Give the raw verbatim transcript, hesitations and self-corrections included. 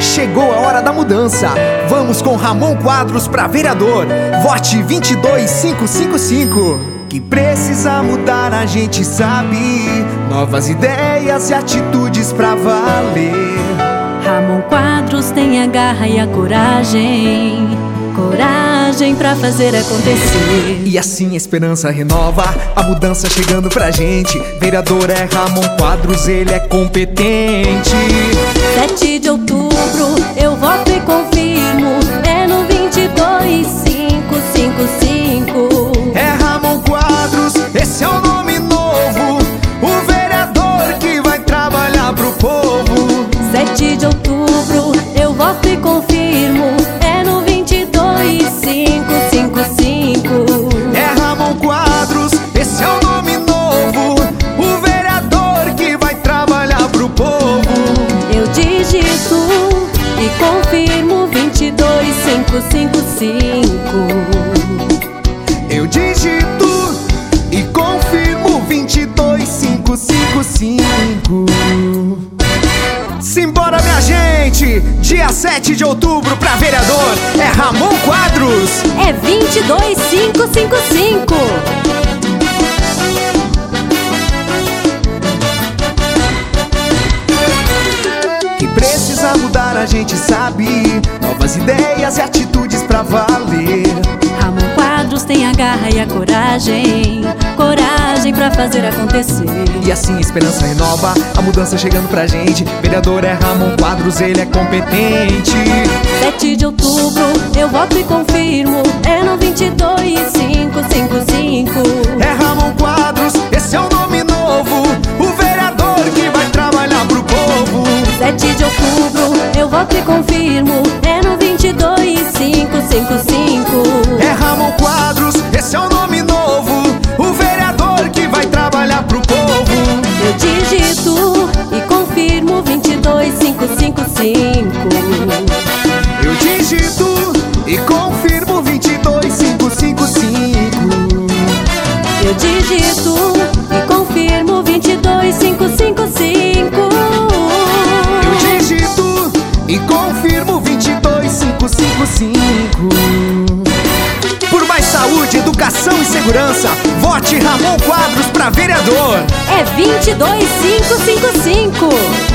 Chegou a hora da mudança. Vamos com Ramon Quadros pra vereador. Vote vinte e dois mil quinhentos e cinquenta e cinco. Que precisa mudar a gente sabe. Novas ideias e atitudes pra valer. Ramon Quadros tem a garra e a coragem. Coragem pra fazer acontecer. E assim a esperança renova, a mudança chegando pra gente. Vereador é Ramon Quadros, ele é competente. Sete de outubro, eu voto e confirmo. É no vinte e dois mil quinhentos e cinquenta e cinco. É Ramon Quadros, esse é o nome novo. O vereador que vai trabalhar pro povo. Sete de outubro, eu voto e confirmo. É no vinte e dois mil quinhentos e cinquenta e cinco. É Ramon Quadros, esse é o nome novo. O vereador que vai trabalhar pro povo. Eu digito e confirmo vinte e dois mil quinhentos e cinquenta e cinco. Eu digito e confirmo vinte e dois mil quinhentos e cinquenta e cinco. Simbora, minha gente! Dia sete de outubro pra vereador é Ramon Quadros. É vinte e dois mil quinhentos e cinquenta e cinco. Que precisa mudar a gente sabe. Novas ideias e atitudes pra valer. Ramon Quadros tem a garra e a coragem. Coragem pra fazer acontecer. E assim a esperança renova, a mudança chegando pra gente. Vereador é Ramon Quadros, ele é competente. Sete de outubro, eu voto e confirmo. É no vinte e dois mil quinhentos e cinquenta e cinco. É Ramon Quadros, esse é o nome novo. O vereador que vai trabalhar pro povo. Sete de outubro, eu voto e confirmo. É no vinte e dois mil quinhentos e cinquenta e cinco. É Ramon Quadros, esse é o nome novo. O vereador que vai trabalhar pro povo. Eu digito e confirmo vinte e dois mil quinhentos e cinquenta e cinco. Eu digito e confirmo vinte e dois mil quinhentos e cinquenta e cinco. Eu digito e confirmo vinte e dois mil quinhentos e cinquenta e cinco. Eu digito e confirmo vinte e dois mil quinhentos e cinquenta e cinco. Por mais saúde, educação e segurança, vote Ramon Quadros pra vereador. É vinte e dois mil quinhentos e cinquenta e cinco.